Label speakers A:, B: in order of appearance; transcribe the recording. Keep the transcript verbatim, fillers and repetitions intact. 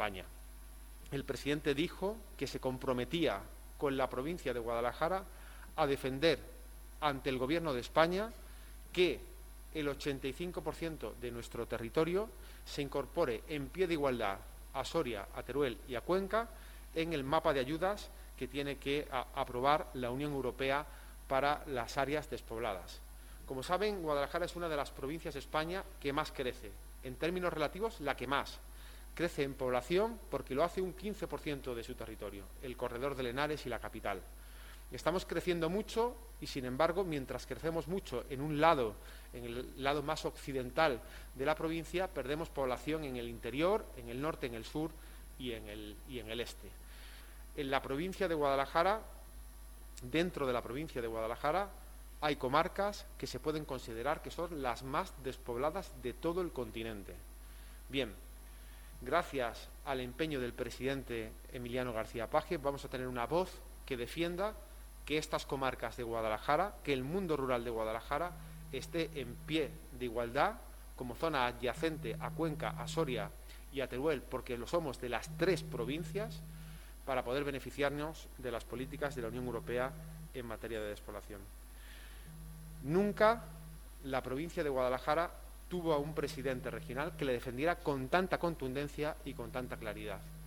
A: España. El presidente dijo que se comprometía con la provincia de Guadalajara a defender ante el Gobierno de España que el ochenta y cinco por ciento de nuestro territorio se incorpore en pie de igualdad a Soria, a Teruel y a Cuenca en el mapa de ayudas que tiene que a, aprobar la Unión Europea para las áreas despobladas. Como saben, Guadalajara es una de las provincias de España que más crece. En términos relativos, la que más. Crece en población porque lo hace un quince por ciento de su territorio, el corredor de Henares y la capital. Estamos creciendo mucho y, sin embargo, mientras crecemos mucho en un lado, en el lado más occidental de la provincia, perdemos población en el interior, en el norte, en el sur y en el, y en el este. En la provincia de Guadalajara, dentro de la provincia de Guadalajara, hay comarcas que se pueden considerar que son las más despobladas de todo el continente. Bien, gracias al empeño del presidente Emiliano García Paje, vamos a tener una voz que defienda que estas comarcas de Guadalajara, que el mundo rural de Guadalajara esté en pie de igualdad como zona adyacente a Cuenca, a Soria y a Teruel, porque lo somos de las tres provincias, para poder beneficiarnos de las políticas de la Unión Europea en materia de despoblación. Nunca la provincia de Guadalajara tuvo a un presidente regional que le defendiera con tanta contundencia y con tanta claridad.